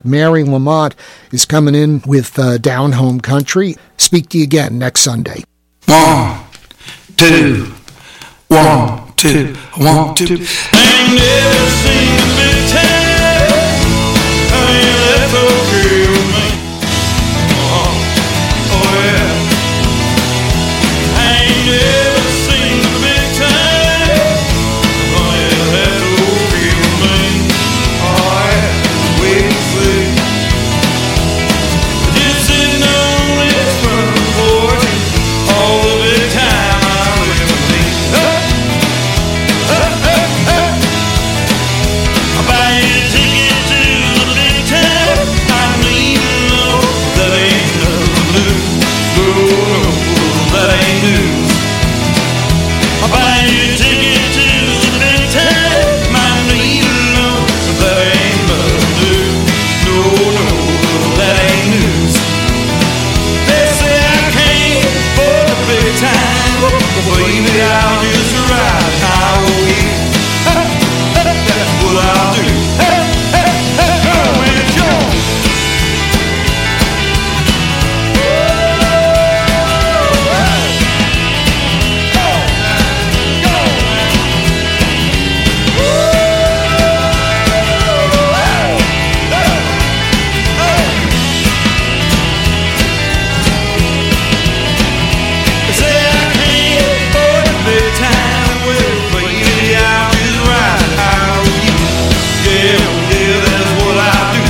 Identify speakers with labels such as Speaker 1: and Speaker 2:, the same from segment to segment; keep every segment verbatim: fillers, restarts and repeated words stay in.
Speaker 1: Mary Lamont is coming in with uh, Down Home Country. Speak to you again next Sunday.
Speaker 2: One, two, one, two, one, two. I ain't never seen a big town. I mean, that's okay with me. Oh, oh yeah. I ain't never seen a big town. Oh yeah, that's okay with me. Oh yeah, wait and see. Just sitting on this front porch all the big time I'm with me. I'll buy you a ticket to the big town. I'm leaving, no, that ain't nothing new. No, no, that ain't news. I'll buy you a ticket to the big town. I'm leaving, no, that ain't nothing new. No, no, that ain't news. They say I can't afford the big time, but baby, I'll just ride highway. That's what I'll do. Come and join. They say I can't afford the big time, well, baby, I'll just ride highway. Yeah, yeah, that's what I do.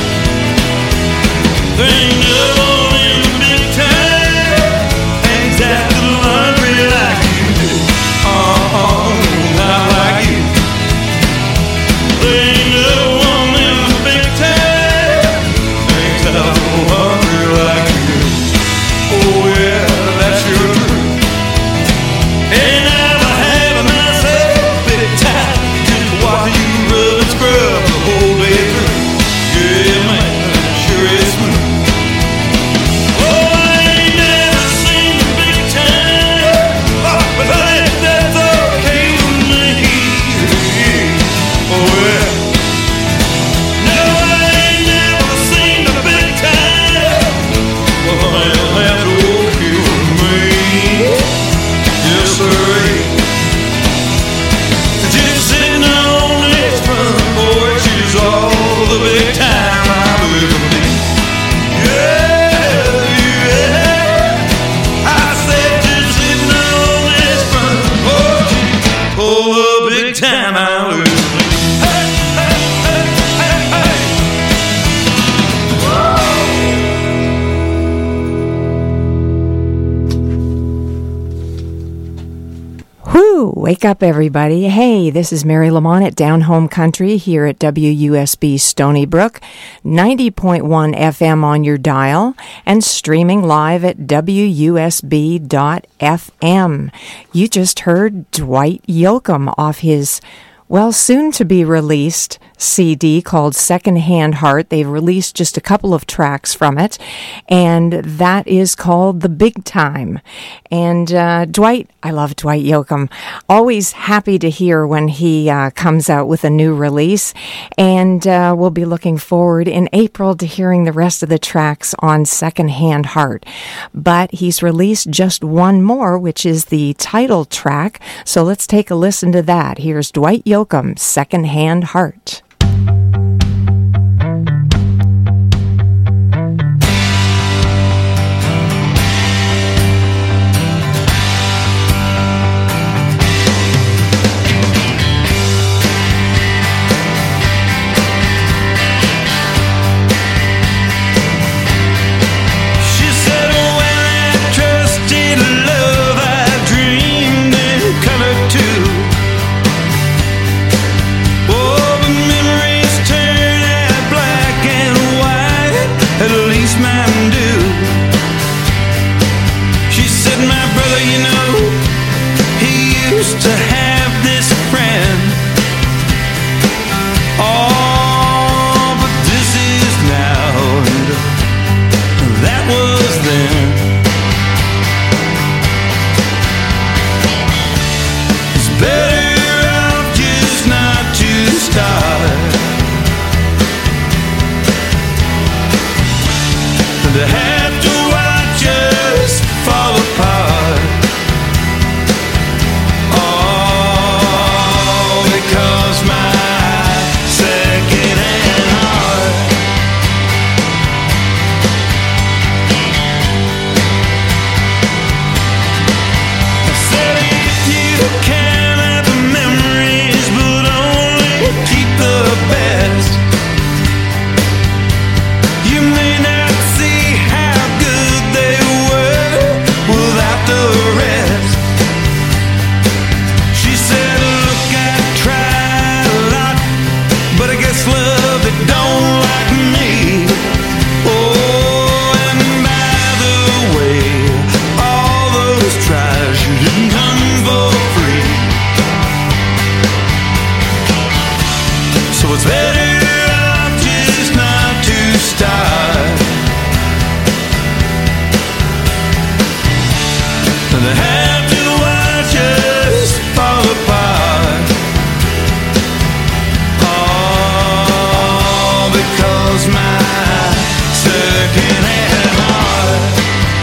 Speaker 2: There ain't no one in the big town hangs out the laundry like you do. Uh-uh, not like you. There ain't no one in the big town hangs out the laundry like you do. Oh yeah, that's your truth. Ain't never had myself a big time, just watching you rub and scrub the whole day through. Yeah, man, sure is smooth. Oh, I ain't never seen a big time, but hey, that's okay with me. Oh yeah. No, I ain't never seen a big time. Well, that's okay with me. Yes, sir. Just sitting on this front porch is all the big time I'm with me. Yeah, yeah. I said just sitting on this front porch is all the big time I'm with me. Hey, hey, hey, hey, hey.
Speaker 3: Whoo! Wake up, everybody. Hey, this is Mary Lamont at Down Home Country here at W U S B Stony Brook, ninety point one F M on your dial, and streaming live at W U S B dot F M. You just heard Dwight Yoakam off his, well, soon-to-be-released C D called Secondhand Heart. They've released just a couple of tracks from it, and that is called The Big Time. And uh, Dwight, I love Dwight Yoakam. Always happy to hear when he uh, comes out with a new release, and uh, we'll be looking forward in April to hearing the rest of the tracks on Secondhand Heart. But he's released just one more, which is the title track, so let's take a listen to that. Here's Dwight Yoakam, Secondhand Heart.
Speaker 2: She said, oh, well, I trusted love, I dreamed in color too. Oh, but is my second-hand heart.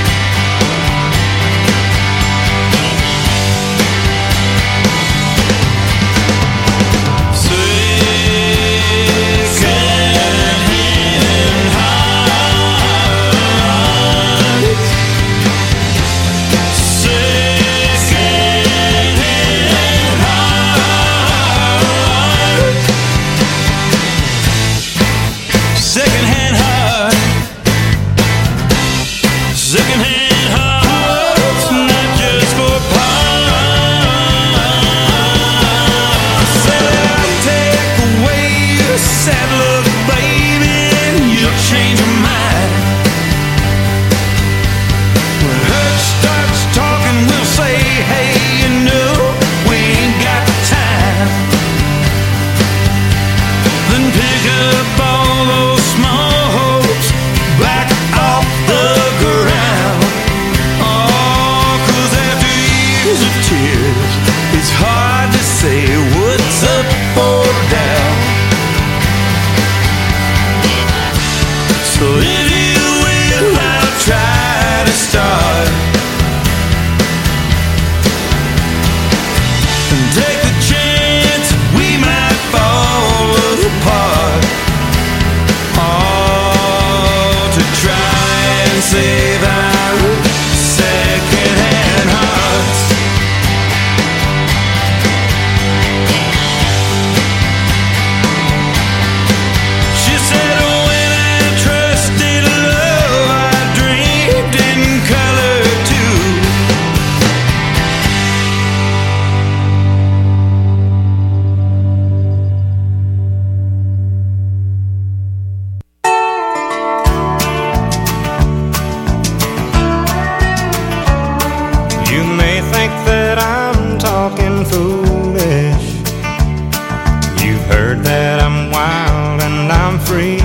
Speaker 2: Second-hand heart, second-hand hearts, not just for parts. Said I'll take away your sad look, baby, and you'll change your mind. When hurt starts talking, we'll say, hey, you know, we ain't got the time. Then pick up all those small hopes back off the ground. Oh, 'cause after years of tears, it's hard to say what's up or down. So if you will, I'll try to start and take the chance we might fall apart. Oh, to try and save our second-hand hearts. She said when I trusted love, I dreamed in color too. You may think that I'm talking foolish. You've heard that I'm wild and I'm free.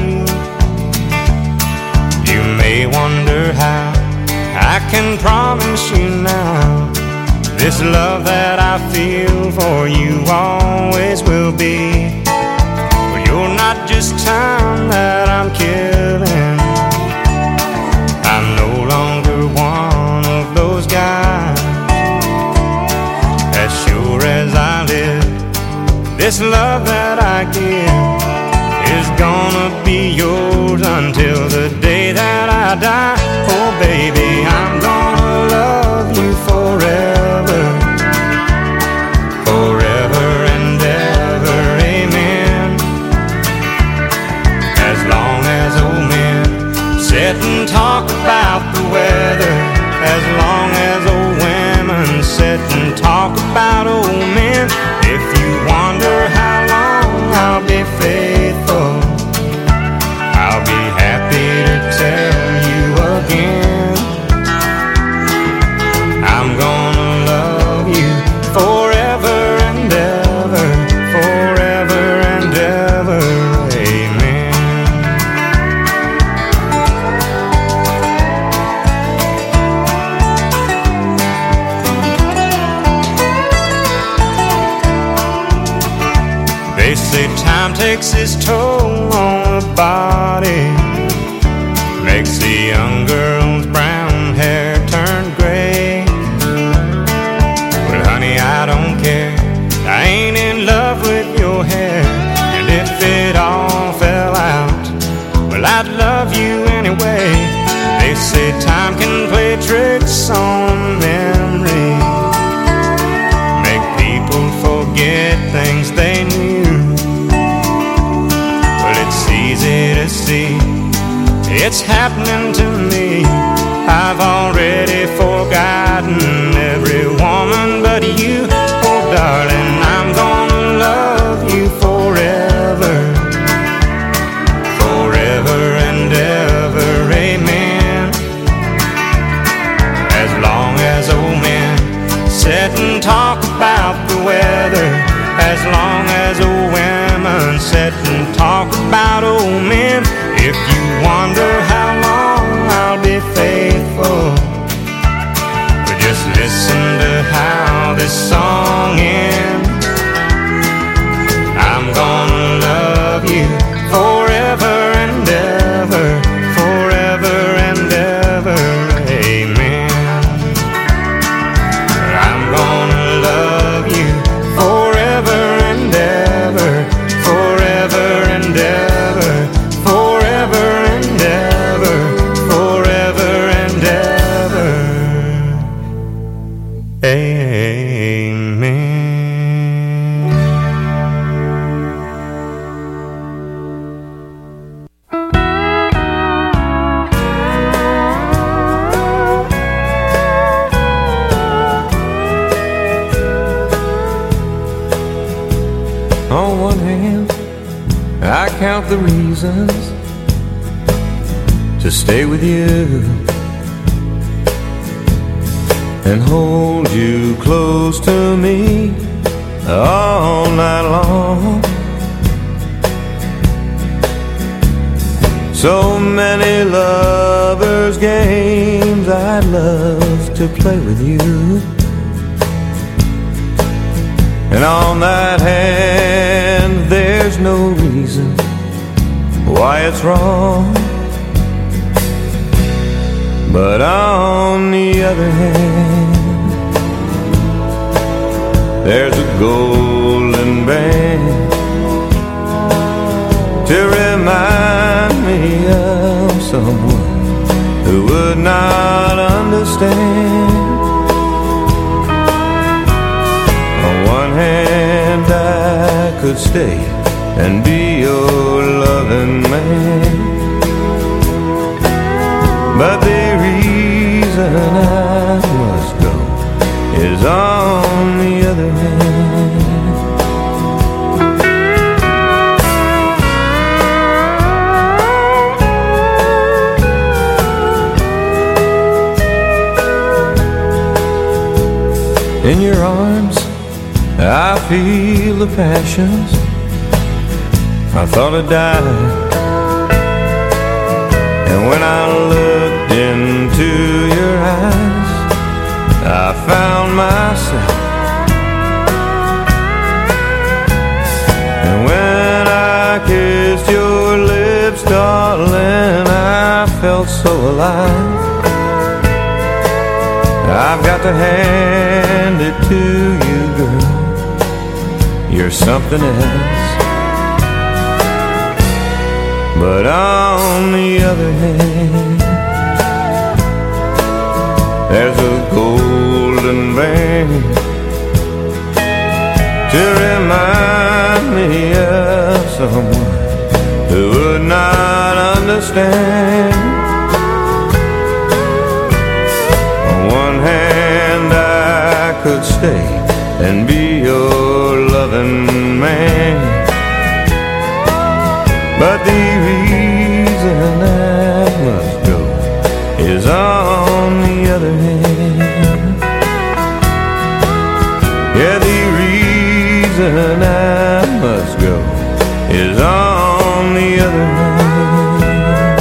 Speaker 2: You may wonder how I can promise you now this love that I feel for you always will be. For you're not just time that I'm killing. I'm no longer one of those guys. As sure as I live, this love that I give is gonna be yours until the day that I die. Oh baby, I'm gonna love you forever, forever and ever, amen. As long as old men sit and talk about the weather, as long as old women sit and talk about old men. If you wonder how long I'll be faithful, I'll be happy to tell you again. I'm gonna love you forever and ever, forever and ever, amen. They say time takes its toll on the body, makes the young girl's brown hair turn gray. Well, honey, I don't care. I ain't in love with your hair. And if it all fell out, well, I'd love you anyway. They say time can play tricks on memory, make people forget things they knew. Well, it's easy to see it's happening to me. I've already forgotten every woman but you. Oh darling, I'm gonna love you forever, forever and ever, amen. As long as old men sit and talk about the weather, as long as old women sit and talk about old men. If you wonder how long I'll be faithful, count the reasons to stay with you and hold you close to me all night long. So many lovers' games I'd love to play with you. And on that hand, there's no reason why it's wrong. But on the other hand, there's a golden band to remind me of someone who would not understand. On one hand, I could stay and be your loving man, but the reason I must go is on the other hand. In your arms, I feel the passions I thought I'd died. And when I looked into your eyes, I found myself. And when I kissed your lips, darling, I felt so alive. I've got to hand it to you, girl, you're something else. But on the other hand, there's a golden band to remind me of someone who would not understand. On one hand, I could stay and be your loving man, but the reason I must go is on the other hand. Yeah, the reason I must go is on the other hand.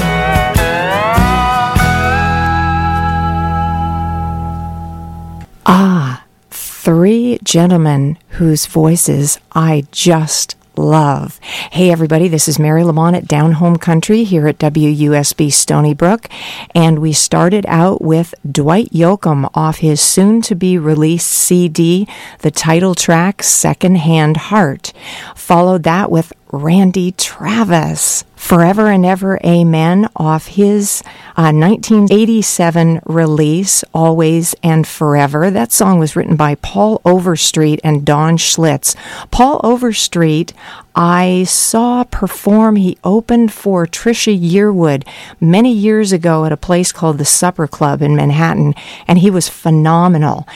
Speaker 3: Ah, three gentlemen whose voices I just love. Hey everybody, this is Mary Lamont at Down Home Country here at W U S B Stony Brook, and we started out with Dwight Yoakam off his soon-to-be released C D, the title track Second Hand Heart. Followed that with Randy Travis, Forever and Ever Amen, off his uh, nineteen eighty-seven release, Always and Forever. That song was written by Paul Overstreet and Don Schlitz. Paul Overstreet, I saw perform. He opened for Trisha Yearwood many years ago at a place called the Supper Club in Manhattan, and he was phenomenal.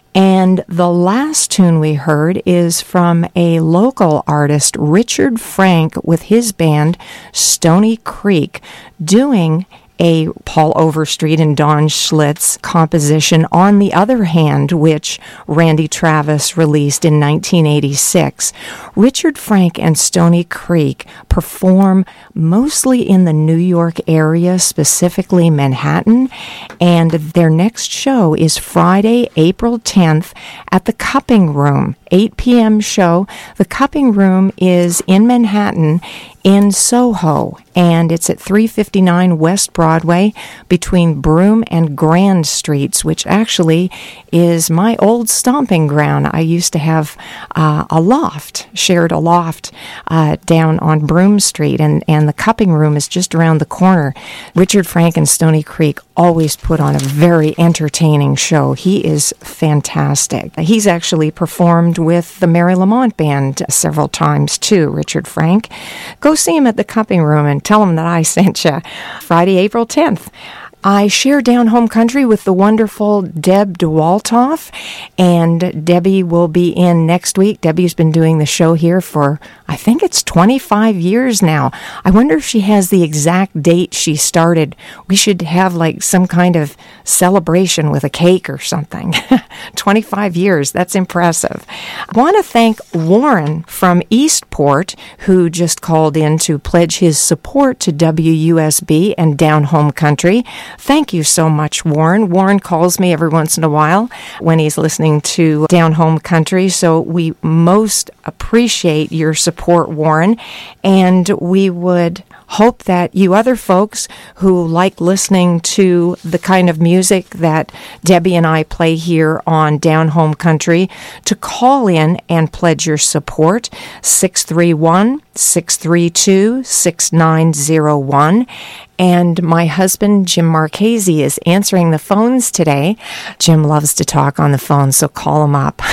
Speaker 3: And the last tune we heard is from a local artist, Richard Frank, with his band Stony Creek, doing a Paul Overstreet and Don Schlitz composition, On the Other Hand, which Randy Travis released in nineteen eighty-six. Richard Frank and Stony Creek perform mostly in the New York area, specifically Manhattan, and their next show is Friday, April tenth at the Cupping Room, eight p.m. show. The Cupping Room is in Manhattan, in Soho, and it's at three fifty-nine West Broadway between Broome and Grand Streets, which actually is my old stomping ground. I used to have uh, a loft, shared a loft uh, down on Broome Street, and, and the Cupping Room is just around the corner. Richard Frank and Stony Creek always put on a very entertaining show. He is fantastic. He's actually performed with the Mary Lamont Band several times too, Richard Frank. Go see him at the Cupping Room and tell him that I sent you. Friday, April tenth. I share Down Home Country with the wonderful Deb DeWaltoff, and Debbie will be in next week. Debbie's been doing the show here for, I think it's twenty-five years now. I wonder if she has the exact date she started. We should have like some kind of celebration with a cake or something. twenty-five years, that's impressive. I want to thank Warren from Eastport, who just called in to pledge his support to W U S B and Down Home Country. Thank you so much, Warren. Warren calls me every once in a while when he's listening to Down Home Country, so we most appreciate your support, Warren, and we would hope that you other folks who like listening to the kind of music that Debbie and I play here on Down Home Country to call in and pledge your support. six three one, six three two, six nine zero one. And my husband, Jim Marchese, is answering the phones today. Jim loves to talk on the phone, so call him up.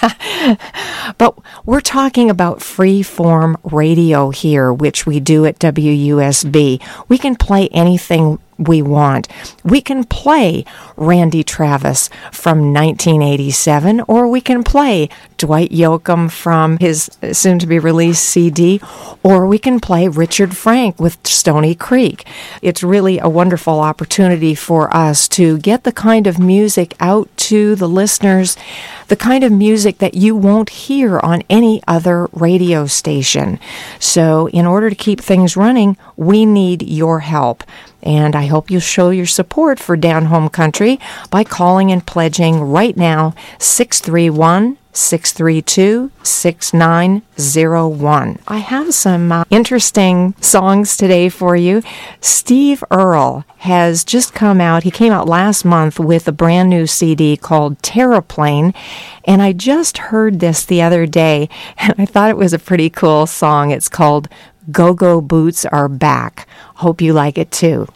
Speaker 3: But we're talking about free-form radio here, which we do at W U S B. We can play anything we want. We can play Randy Travis from nineteen eighty-seven, or we can play Dwight Yoakam from his soon-to-be-released C D, or we can play Richard Frank with Stony Creek. It's really a wonderful opportunity for us to get the kind of music out to the listeners, the kind of music that you won't hear on any other radio station. So in order to keep things running, we need your help. And I hope you'll show your support for Down Home Country by calling and pledging right now, six three one, six three two, six nine zero one. I have some uh, interesting songs today for you. Steve Earle has just come out. He came out last month with a brand new C D called Terraplane, and I just heard this the other day, and I thought it was a pretty cool song. It's called Go-Go Boots Are Back. Hope you like it too.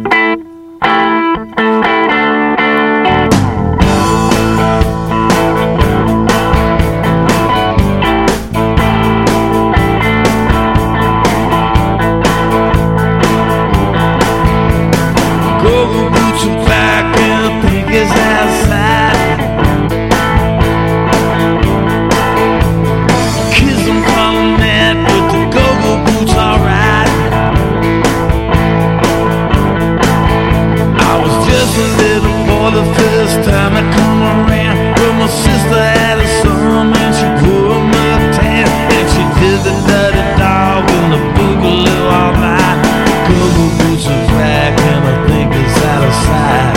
Speaker 2: Go-go boots are back and the pink is outside. Kids don't call them mad, but the go-go boots alright. I was just a little boy the first time I come around, but my sister had a son and she grew him up tan, and she did the dirty dog and the boogaloo all night. Go-go boots are back and I think it's out of sight.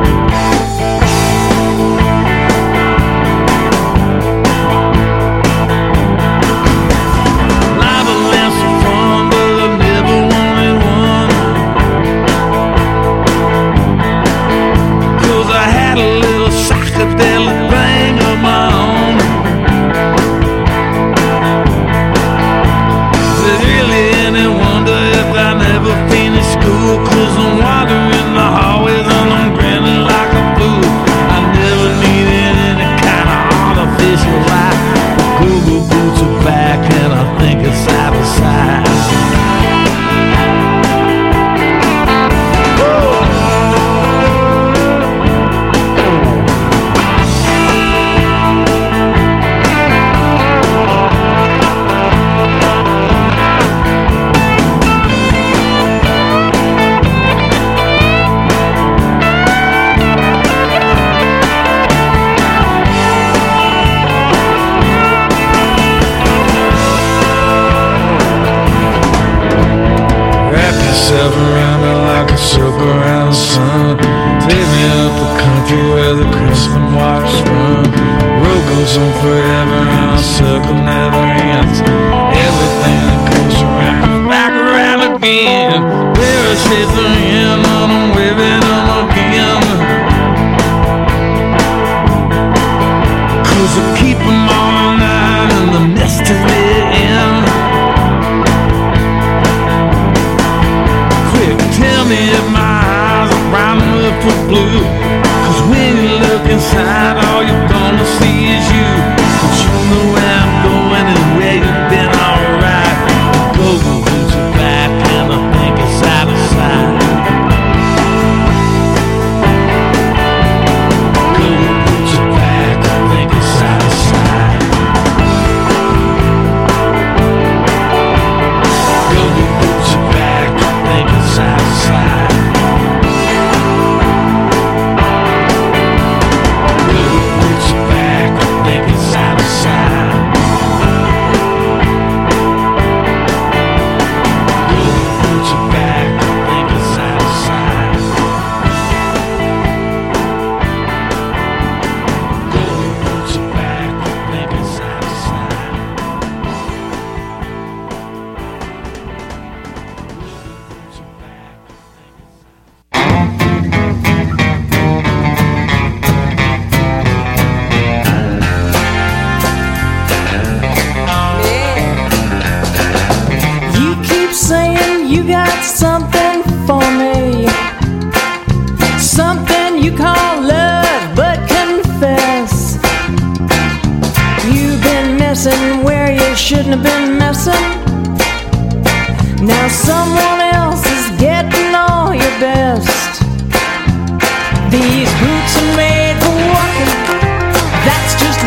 Speaker 2: Live and some fun, but I've never wanted one, 'cause I had a little psychedelic thing of my own. Is it really any wonder if I never finished school? 'Cause I'm wandering the hallways and I'm grinning like a fool. I never needed any kind of artificial life. Go-go boots are back and I think it's out of sight. Wrap yourself around me like a circle around the sun. Take me up the country where the Christmas waters run. Road goes on forever and the circle never ends. Everything that goes around comes back around again. Parachutes are in and I'm waving them again, 'cause I keep them all night and the nest is the end. Quick, tell me if my eyes are brown enough for blue, 'cause when you look inside all you're gonna see is you. But you know where I'm going and where you've been alright. The go-go boots are back and I think it's out of sight.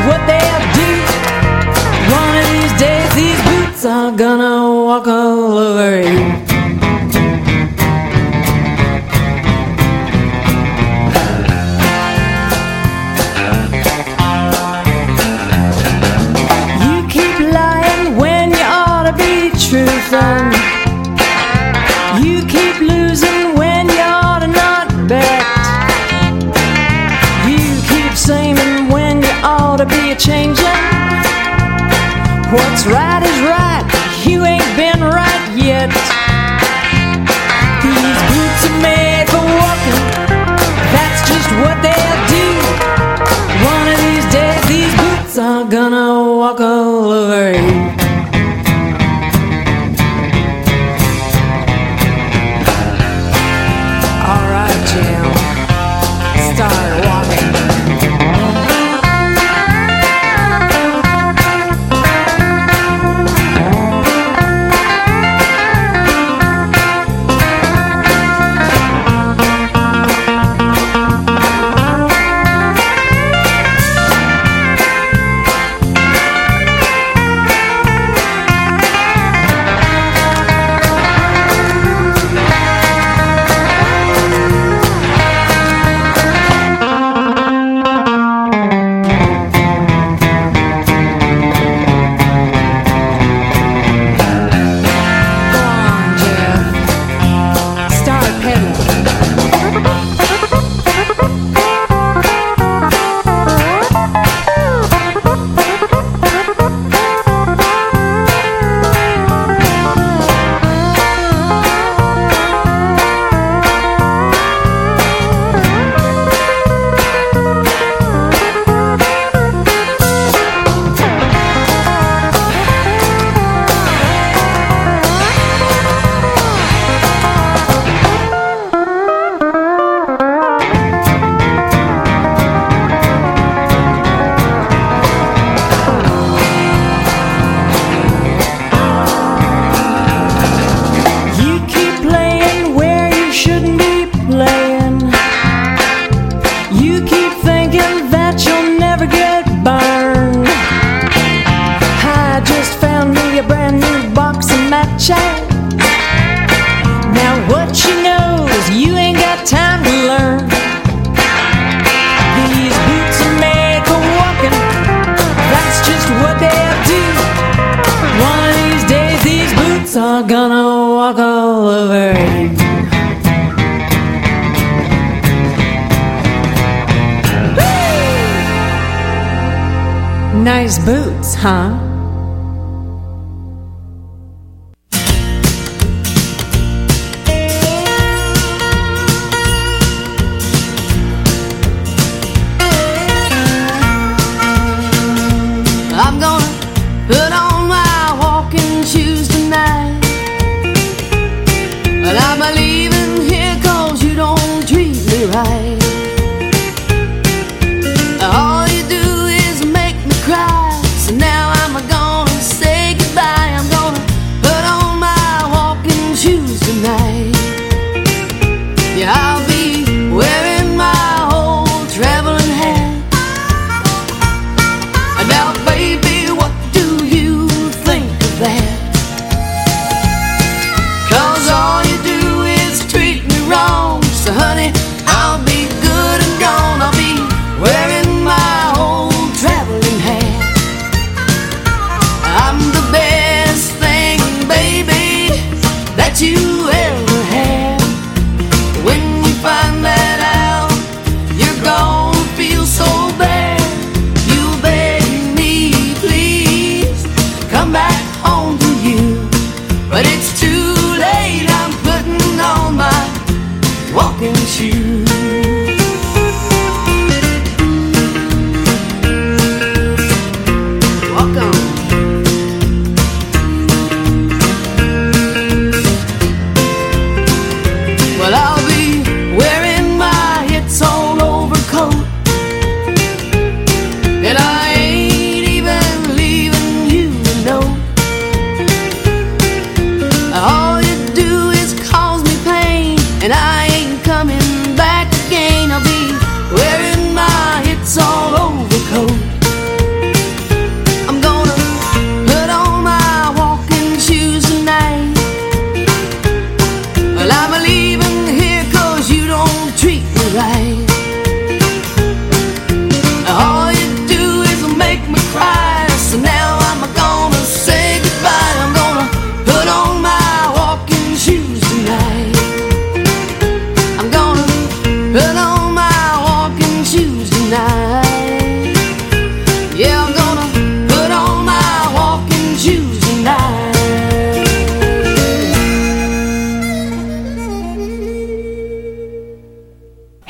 Speaker 4: what they'll do. One of these days these boots are gonna walk all over you. Truthful. You keep losing when you ought to not bet. You keep saying when you ought to be a-changing. What's right is right, you ain't been right yet. These boots are made for walking, that's just what they'll do. One of these days these boots are gonna walk all over you. Start walking. Nice boots, huh?
Speaker 5: I'm gonna put on my walking shoes tonight, but I'm leaving here 'cause you don't treat me right. All you do is make me cry, so now I'm gonna say goodbye. I'm gonna put on my walking shoes tonight. Yeah, I'll be wearing my old traveling hat. Now, baby, what do you think of that? 'Cause all you do is treat me wrong. So honey, I'll be good and gone. I'll be wearing my old traveling hat. I'm the best thing, baby, that you ever had. When you find that out, you're gonna feel so bad. You'll beg me, please, come back home to you. But it's too late, I'm putting on my walking shoes. Walk on. Well, I'll be wearing my It's All Over coat, and I ain't even leaving you a note. All you do is cause me pain, and I ain't coming back again. I'll be wearing my It's All Over coat,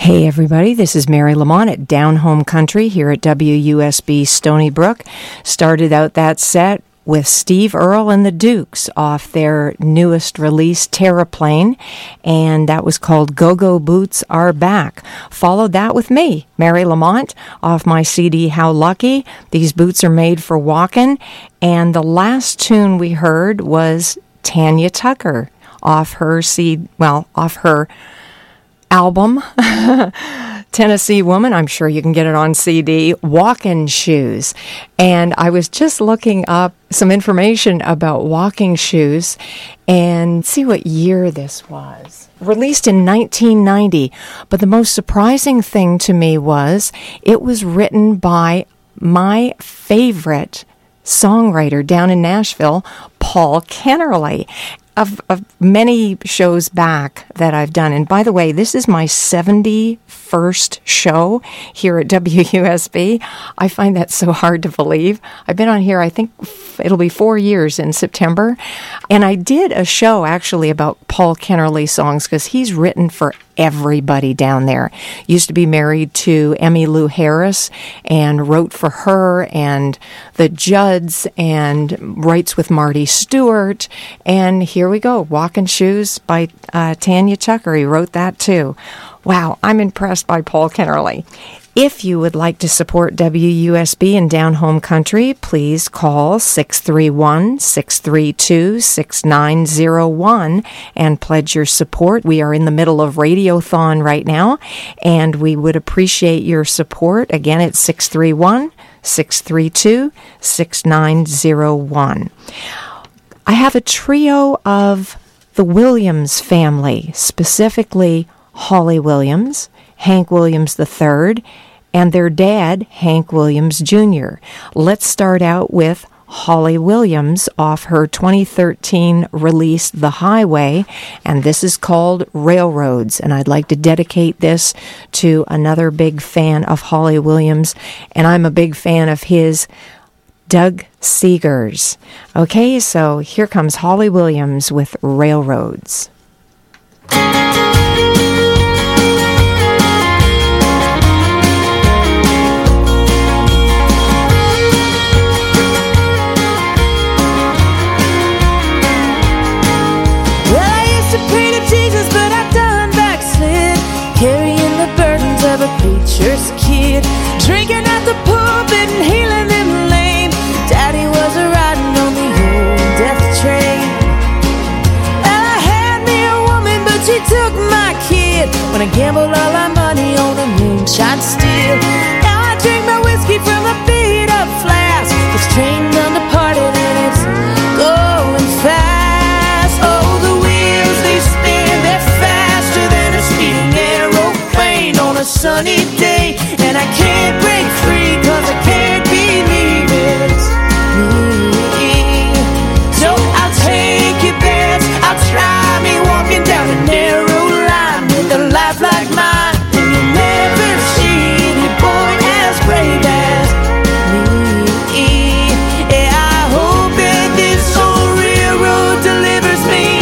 Speaker 3: Hey everybody, this is Mary Lamont at Down Home Country here at W U S B Stony Brook. Started out that set with Steve Earle and the Dukes off their newest release, Terraplane, and that was called Go-Go Boots Are Back. Followed that with me, Mary Lamont, off my C D, How Lucky. These boots are made for walking. And the last tune we heard was Tanya Tucker off her C D, well, off her album, Tennessee Woman. I'm sure you can get it on C D, Walking Shoes. And I was just looking up some information about walking shoes and see what year this was. Released in nineteen ninety. But the most surprising thing to me was it was written by my favorite songwriter down in Nashville, Paul Kennerly. Of, of many shows back that I've done. And by the way, this is my seventy-first show here at W U S B. I find that so hard to believe. I've been on here, I think it'll be four years in September. And I did a show actually about Paul Kennerly songs because he's written for everybody down there. Used to be married to Emmylou Harris and wrote for her and the Judds and writes with Marty Stewart. And here we go, Walking Shoes by uh, Tanya Tucker. He wrote that too. Wow, I'm impressed by Paul Kennerly. If you would like to support W U S B in Down Home Country, please call six three one, six three two, six nine zero one and pledge your support. We are in the middle of Radiothon right now, and we would appreciate your support. Again, it's six three one, six three two, six nine zero one. I have a trio of the Williams family, specifically Holly Williams, Hank Williams the third, and their dad, Hank Williams Junior Let's start out with Holly Williams off her twenty thirteen release, The Highway, and this is called Railroads. And I'd like to dedicate this to another big fan of Holly Williams, and I'm a big fan of his, Doug Seegers. Okay, so here comes Holly Williams with Railroads.
Speaker 4: Carrying the burdens of a preacher's kid, drinking at the pulpit and healing them lame. Daddy was a riding on the old death train. Well, I had me a woman, but she took my kid when I gambled all our money on a moonshine steal. Now I drink my whiskey from a beat up flask. This train done departed and it's going fast. Oh, the wheels they spin, they're faster than a speeding aeroplane on a sunny day, and I can't break free cause I can't believe it's me. So I'll take your bets, I'll try me walking down a narrow line with a life like mine, and you'll never see any boy as brave as me. Yeah, I hope that this old railroad delivers me.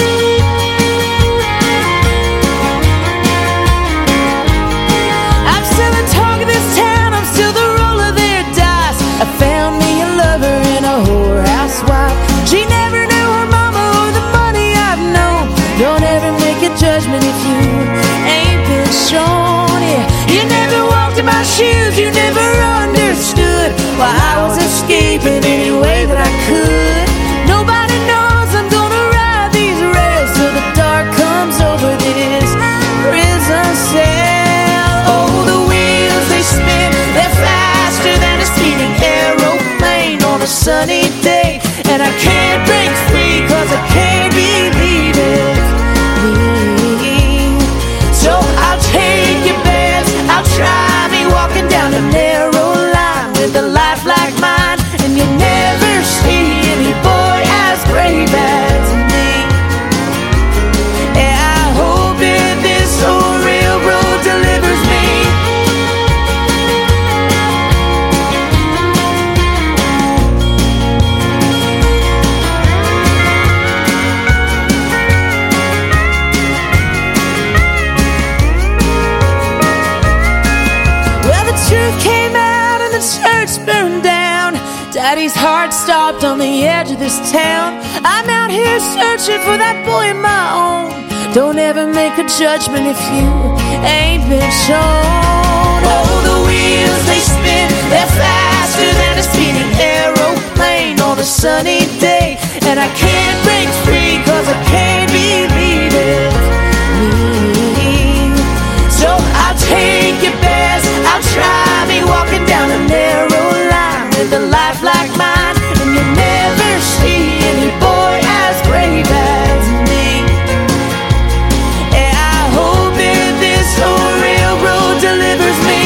Speaker 4: I'm still the talk of this town, I'm still the roll of their dice. I found me a lover and a whorehouse wife. She never knew her mama or the money I've known. Don't ever make a judgment if you ain't been shown. Yeah, you never walked in my shoes, you never understood why I was escaping any way that I could. Nobody knows I'm gonna ride these rails till the dark comes over this prison cell. Oh, the wheels they spin, they're faster than a speeding aeroplane on a sunny day, and I can't break free cause I can't believe it's me. So I'll take your bets, I'll try me walking down the his church burned down. Daddy's heart stopped on the edge of this town. I'm out here searching for that boy of my own. Don't ever make a judgment if you ain't been shown. Oh, the wheels they spin, they're faster than a speeding aeroplane on a sunny day. And I can't break free cause I can't believe it. Me. So I'll take your best, I'll try me walking down a narrow line with a life like mine. And you'll never see any boy as brave as me. And I hope that this old railroad delivers me.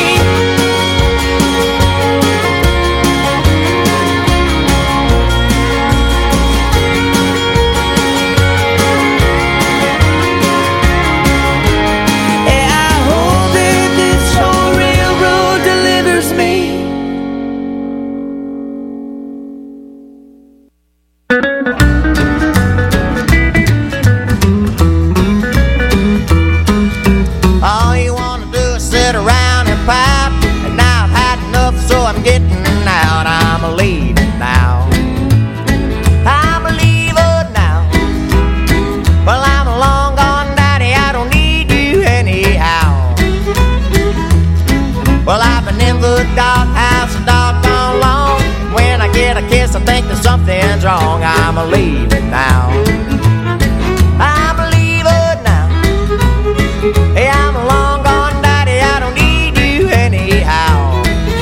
Speaker 6: Something's wrong, I'm a leaving now. I'm a leaving now. Hey, I'm long gone, Daddy, I don't need you anyhow.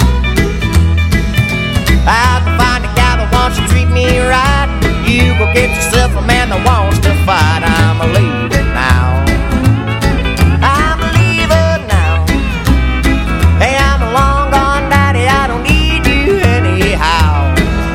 Speaker 6: I can find a guy that wants to treat me right. You go get yourself a man that wants to fight. I'm a leaving now. I'm a leaving now. Hey, I'm long gone, Daddy, I don't need you anyhow.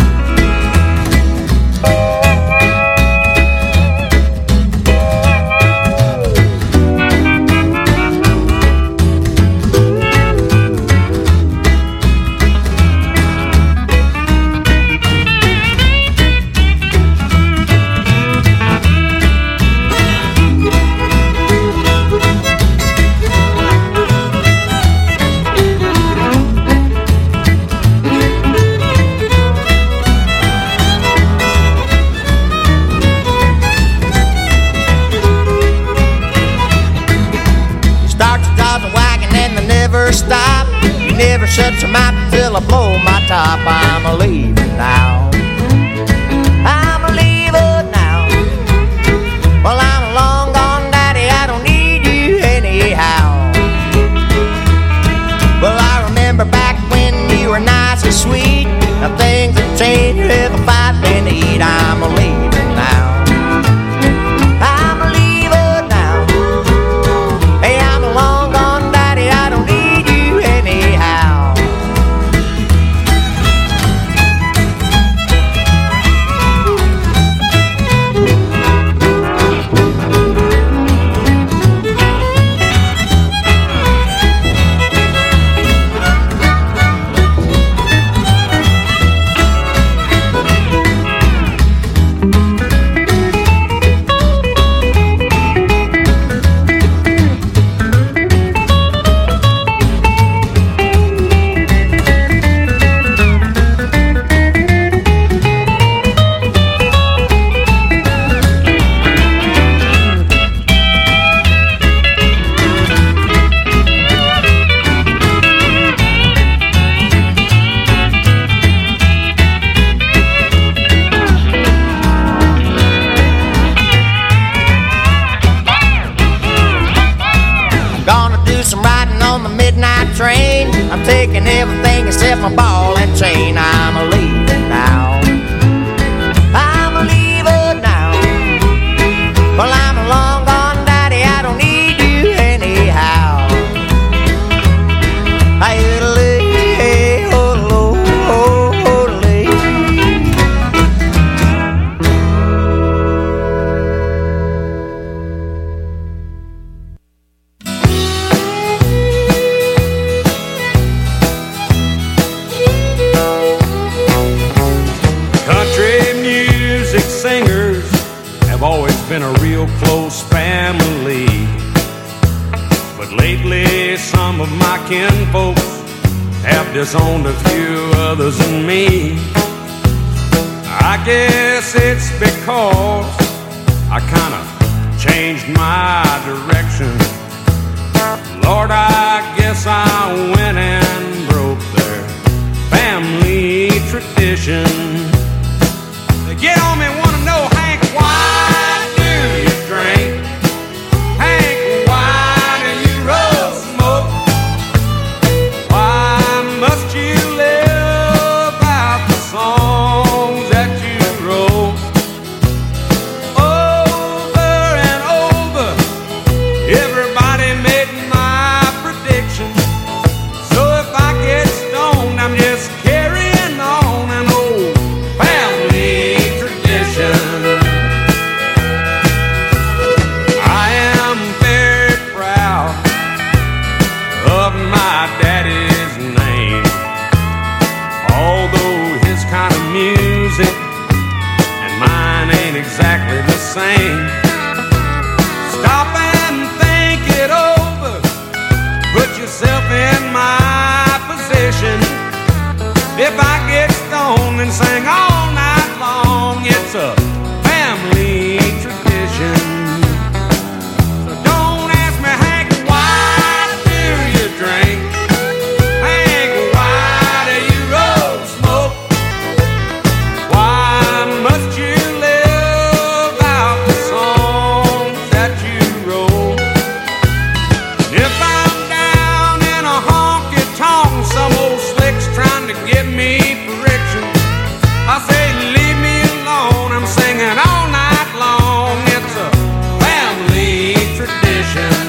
Speaker 6: Stop, you never shut your mouth until I blow my top. I'm a leaving now. I'm a leaving now. Well, I'm long gone, Daddy, I don't need you anyhow. Well, I remember back when you were nice and sweet. Now things have changed, you have a fight been to eat. I'm a leaving now. I'm a leaving now. Hey, I'm long gone, Daddy, I don't need anyhow. Train. I'm taking everything except my ball and chain. I'm a leaving now. I'm a leaving now. Well, I'm long gone, Daddy, I don't need you anyhow. Hey, oh, oh, oh,
Speaker 2: been a real close family. But lately some of my kinfolks have disowned a few others than me. I guess it's because I kind of changed my direction. Lord, I guess I went and broke their family tradition. They get on me, want to know, Hank, why do you drink? Hank, why do you roll smoke? Why must you live out the songs that you wrote? Over and over, everybody made my prediction. So if I get stoned, I'm just carrying on an old family tradition. I am very proud of my daddy's name, although his kind of music and mine ain't exactly the same. Stop and think it over, put yourself in my position. If I get stoned and sing all night long, it's a family tradition. So don't ask me, Hank, why do you drink? Hank, why do you roll smoke? Why must you live out the songs that you wrote? If I'm down in a honky-tonk, some old slick's trying to give me friction, I say, leave me alone, I'm singing all night long. It's a family tradition.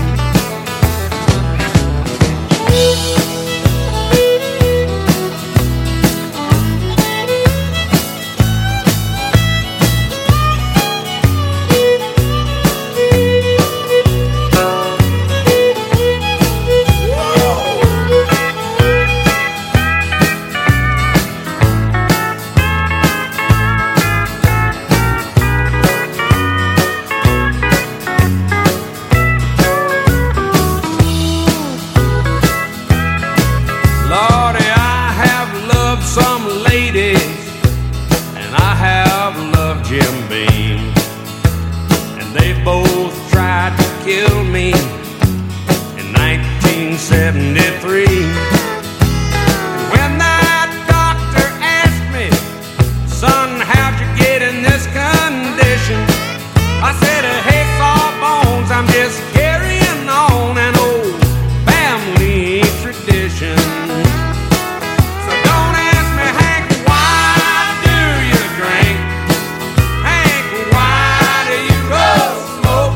Speaker 2: Lordy, I have loved some ladies, and I have loved Jim Beam, and they both tried to kill me in nineteen seventy-three. And when that doctor asked me, son, how'd you get in this condition? I said, hey, sawbones, I'm just carrying on an old family tradition. So don't ask me, Hank, why do you drink? Hank, why do you roll smoke?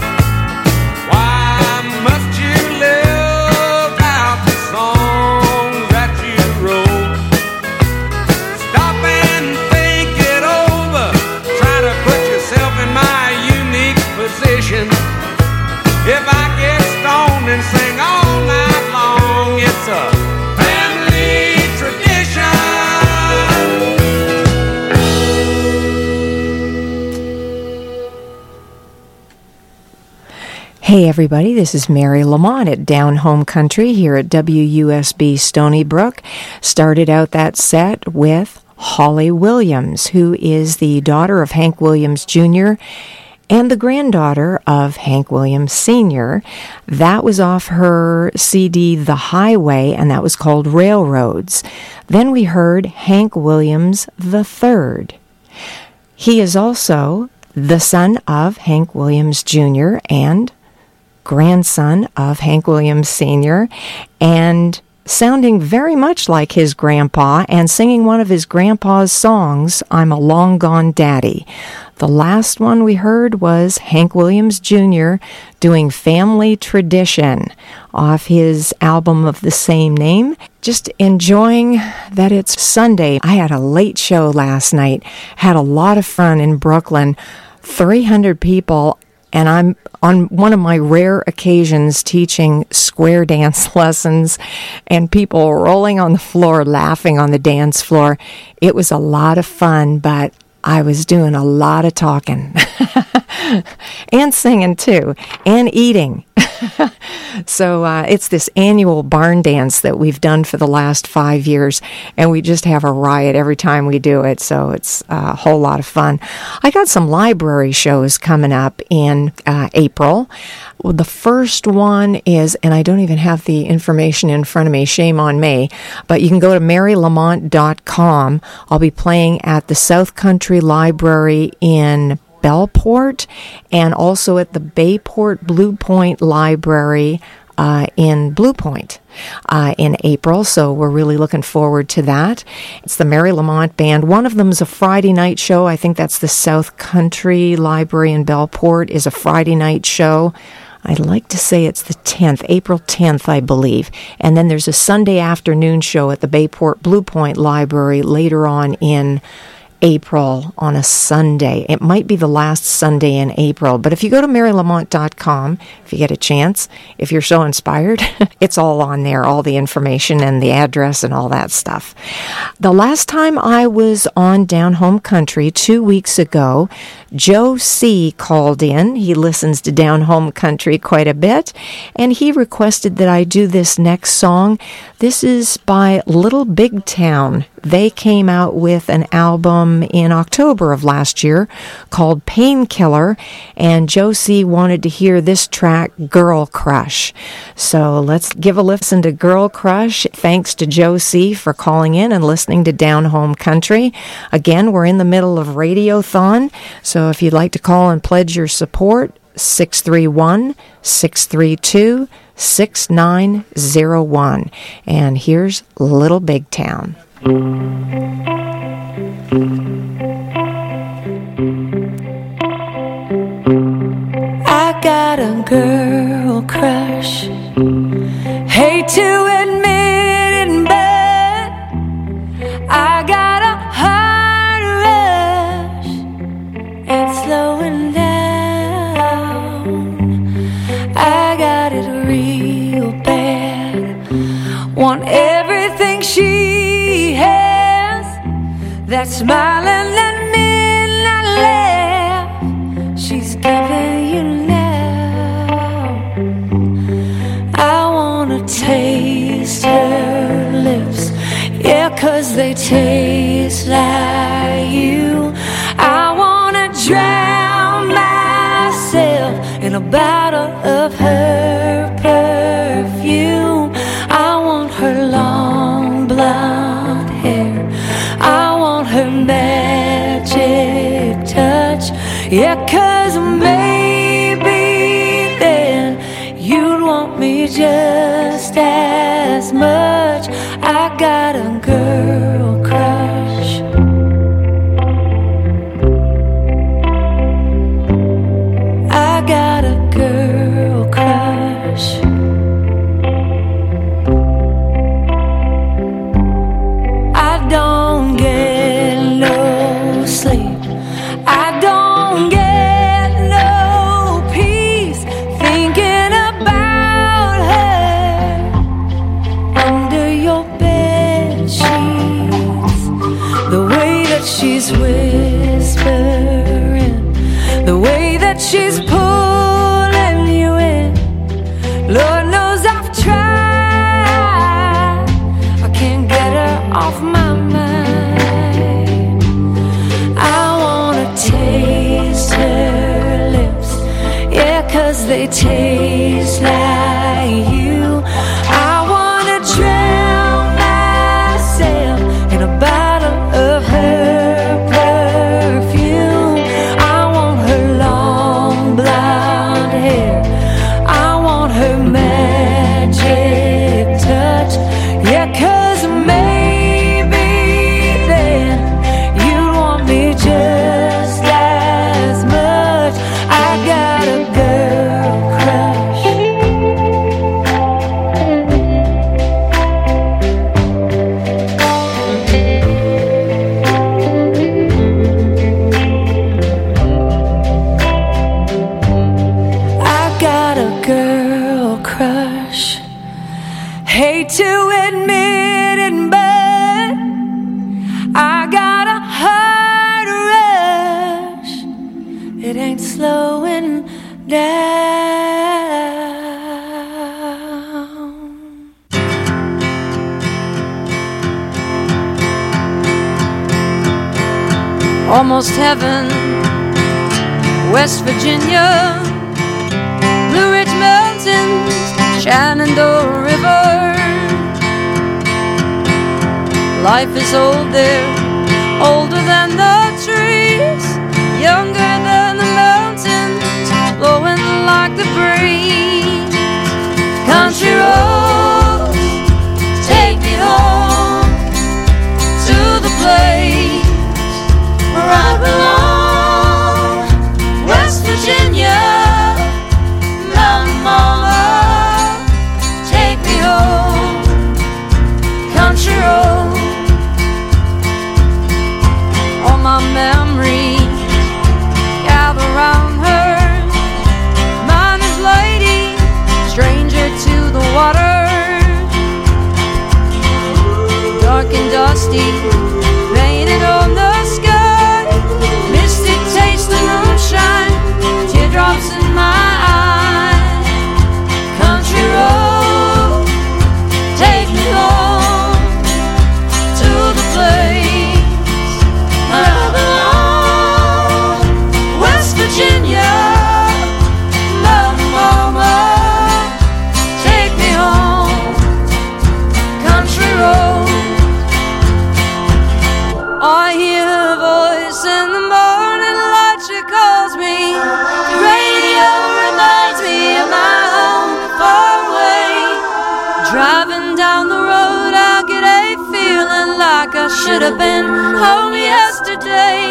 Speaker 2: Why must you live out the songs that you wrote? Stop and think it over. Try to put yourself in my unique position. If I get stoned and sing all night long, it's a family tradition.
Speaker 3: Hey everybody, this is Mary Lamont at Down Home Country here at W U S B Stony Brook. Started out that set with Holly Williams, who is the daughter of Hank Williams Junior and the granddaughter of Hank Williams Senior That was off her C D The Highway, and that was called Railroads. Then we heard Hank Williams the Third. He is also the son of Hank Williams Junior and grandson of Hank Williams Senior, and sounding very much like his grandpa and singing one of his grandpa's songs, I'm a Long Gone Daddy. The last one we heard was Hank Williams Junior doing Family Tradition off his album of the same name. Just enjoying that it's Sunday. I had a late show last night, had a lot of fun in Brooklyn, three hundred people, and I'm on one of my rare occasions teaching square dance lessons and people rolling on the floor, laughing on the dance floor. It was a lot of fun, but I was doing a lot of talking and singing too, and eating. So uh, it's this annual barn dance that we've done for the last five years, and we just have a riot every time we do it, so it's a whole lot of fun. I got some library shows coming up in uh, April. Well, the first one is, and I don't even have the information in front of me, shame on me, but you can go to mary lamont dot com. I'll be playing at the South Country Library in Bellport and also at the Bayport Blue Point Library uh, in Blue Point uh, in April, so we're really looking forward to that. It's the Mary Lamont Band. One of them is a Friday night show. I think that's the South Country Library in Bellport is a Friday night show. I'd like to say it's the tenth, April tenth, I believe. And then there's a Sunday afternoon show at the Bayport Blue Point Library later on in April on a Sunday. It might be the last Sunday in April, but if you go to mary lamont dot com, if you get a chance, if you're so inspired, it's all on there, all the information and the address and all that stuff. The last time I was on Down Home Country, two weeks ago, Joe C. called in. He listens to Down Home Country quite a bit, and he requested that I do this next song. This is by Little Big Town. They came out with an album in October of last year called Painkiller, and Joe C. wanted to hear this track, Girl Crush. So let's give a listen to Girl Crush. Thanks to Joe C. for calling in and listening to Down Home Country. Again, we're in the middle of Radiothon, so if you'd like to call and pledge your support, six three one, six three two, six nine zero one. And here's Little Big Town.
Speaker 4: I got a girl crush. Hate to admit it, but I got a heart rush. It's slowing down. I got it real bad. Want everything she has. That smiling and midnight laugh she's giving you now. I wanna taste her lips, yeah, 'cause they taste like you. I wanna drown myself in a bottle of her perfume. I want her long blonde hair, I want her magic touch, yeah, 'cause maybe then you'd want me just as much. I got a girl crush. I got a girl crush. I don't get no sleep. I don't get no peace thinking about her under your bed sheets. The way that she's whispering, the way that she's pulling you in. Lord knows I've tried, I can't get her off my mind. I wanna taste her lips, yeah, 'cause they taste like you. I wanna drown myself in a bottle of her perfume. I want her long blonde hair, I want her magic touch, yeah, 'cause maybe then you'd want me just as much. I got a girl crush. I got a girl crush. Hate to admit it, but I got a heart rush. It ain't slowing down.
Speaker 7: almost heaven. West Virginia, Blue Ridge Mountains, Shenandoah River. Life is old there, older than the trees, younger than the mountains, blowing like the breeze. Country roads, take me home to the place where I belong. West Virginia, Mountain Mama, take me home. Country roads, all my memories gather round her. Miner's lady, stranger to the water, dark and dusty, painted on the sky, misty taste of moonshine, teardrops in my eyes. Country road, take me home to the place where I belong. West Virginia, Mountain Mama, take me home. Country road, I hear her voice in the morning light, she calls me. The radio reminds me of my home far away. Driving down the road, I get a feeling like I should have been home yesterday.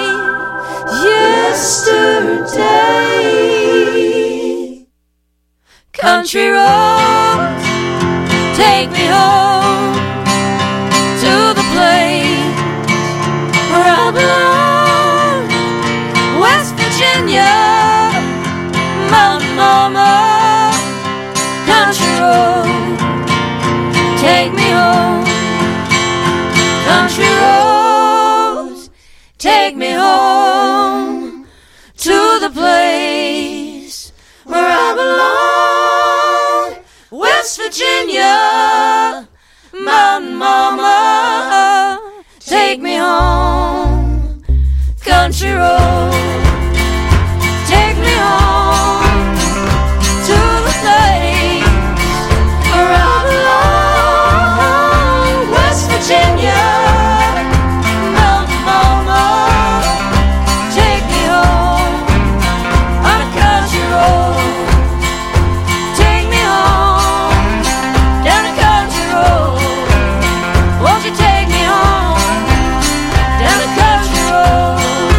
Speaker 7: Yesterday. Country roads, take me home to the place where I belong. West Virginia, Mountain Mama, country road, take me home. Country roads, take me home to the place where I belong. West Virginia, Mountain Mama, take me home. Country road, take me home to the place where I belong. West Virginia, Mountain Mama, take me home on a country road. Take me home down a country road. Won't you take me home down a country road?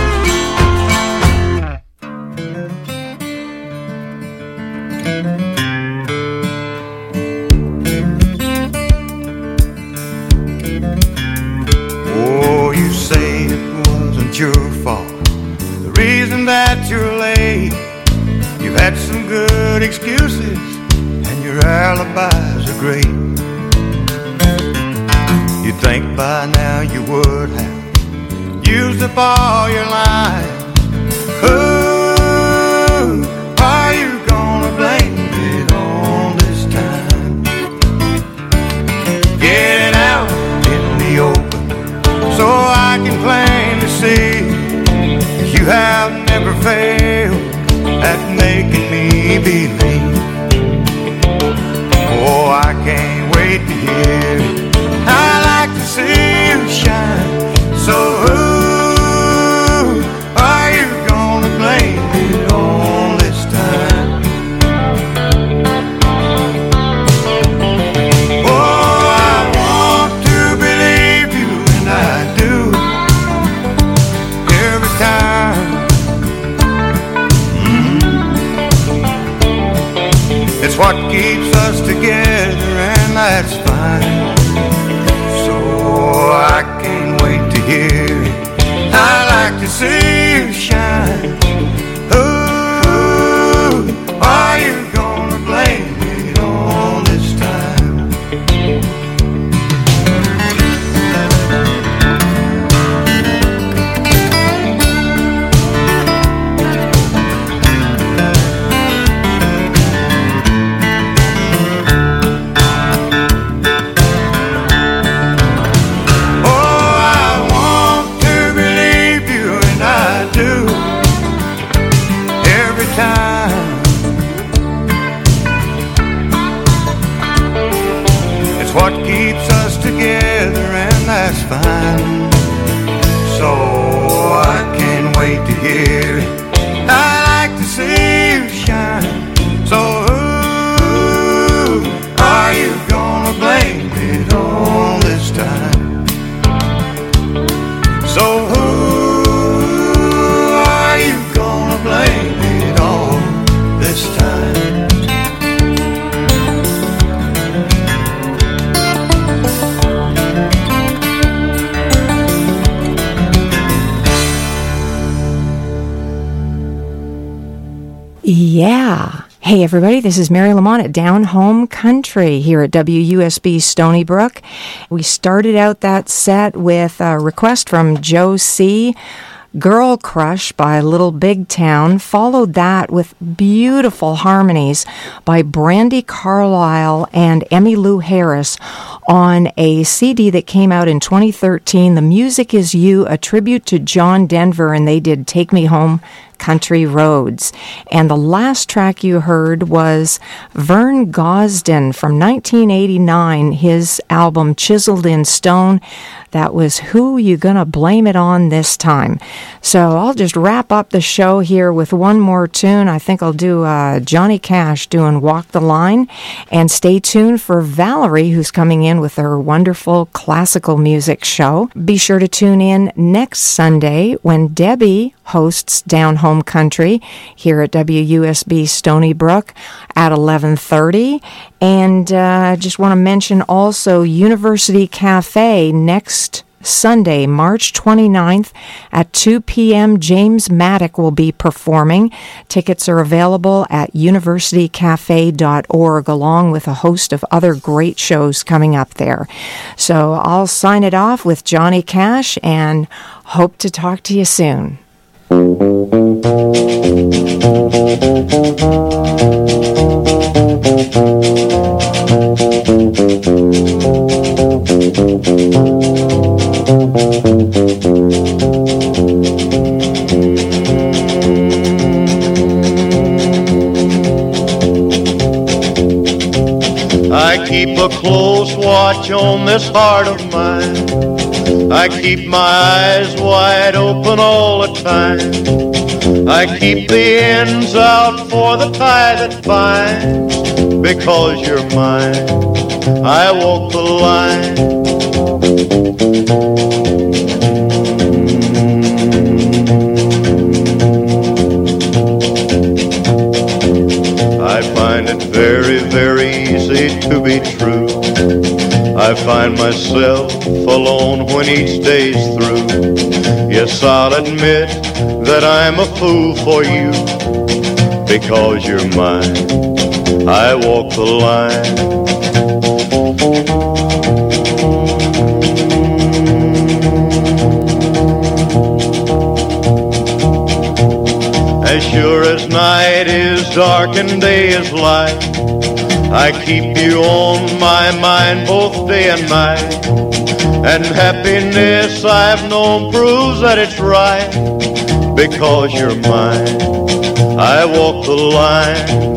Speaker 2: Oh, you say it wasn't your fault, the reason that you're late. You've had some good excuses, and your alibis are great. You'd think by now you would have used up all your lines. Who are you gonna blame it on this time? Get it out in the open so I can plainly see you have never failed at making me believe. Oh, I can't wait to hear it. I like to see you shine. So who are you gonna blame it on this time? Oh, I want to believe you, and I do every time. Mm-hmm. It's what keeps us together, and that's fine. So I can't wait to hear it. I like to see you shine. Who are you gonna blame it on this time? Oh, I want to believe you, and I It's what keeps us together, and that's fine. So I can't wait to hear it. I like to see you shine. So who are you gonna blame it on this time? So who are you gonna blame it on this time?
Speaker 3: Yeah. Hey, everybody, this is Mary Lamont at Down Home Country here at W U S B Stony Brook. We started out that set with a request from Joe C., Girl Crush by Little Big Town, followed that with beautiful harmonies by Brandi Carlile and Emmylou Harris on a C D that came out in twenty thirteen, The Music Is You, a tribute to John Denver, and they did Take Me Home, Country Roads. And the last track you heard was Vern Gosdin from nineteen eighty-nine, his album Chiseled in Stone. That was Who You Gonna Blame It On This Time. So I'll just wrap up the show here with one more tune. I think I'll do uh, Johnny Cash doing Walk the Line. And stay tuned for Valerie, who's coming in with her wonderful classical music show. Be sure to tune in next Sunday when Debbie hosts Down Home Country here at W U S B Stony Brook at eleven thirty. And I uh, just want to mention also University Cafe next Sunday, March twenty-ninth at two p.m. James Maddock will be performing. Tickets are available at university cafe dot org, along with a host of other great shows coming up there. So I'll sign it off with Johnny Cash and hope to talk to you soon.
Speaker 8: I keep a close watch on this heart of mine. I keep my eyes wide open all the time. I keep the ends out for the tie that binds. Because you're mine, I walk the line. I find it very, very easy to be true. I find myself alone when each day's through. Yes, I'll admit that I'm a fool for you. Because you're mine, I walk the line. As sure as night is dark and day is light, I keep you on my mind both day and night. And happiness I've known proves that it's right. Because you're mine, I walk the line.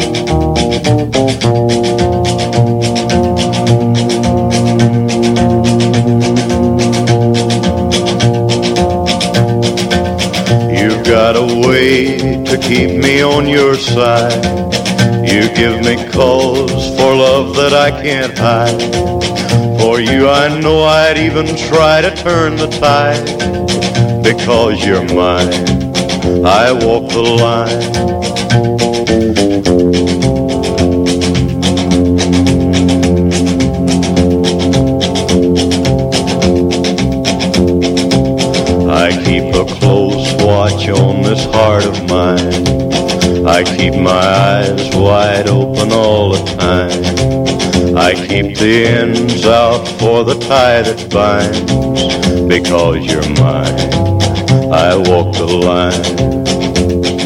Speaker 8: You've got a way to keep me on your side. You give me cause for love that I can't hide. For you I know I'd even try to turn the tide. Because you're mine, I walk the line. I keep a close watch on this heart of mine. I keep my eyes wide open all the time. I keep the ends out for the tie that binds. Because you're mine, I walk the line.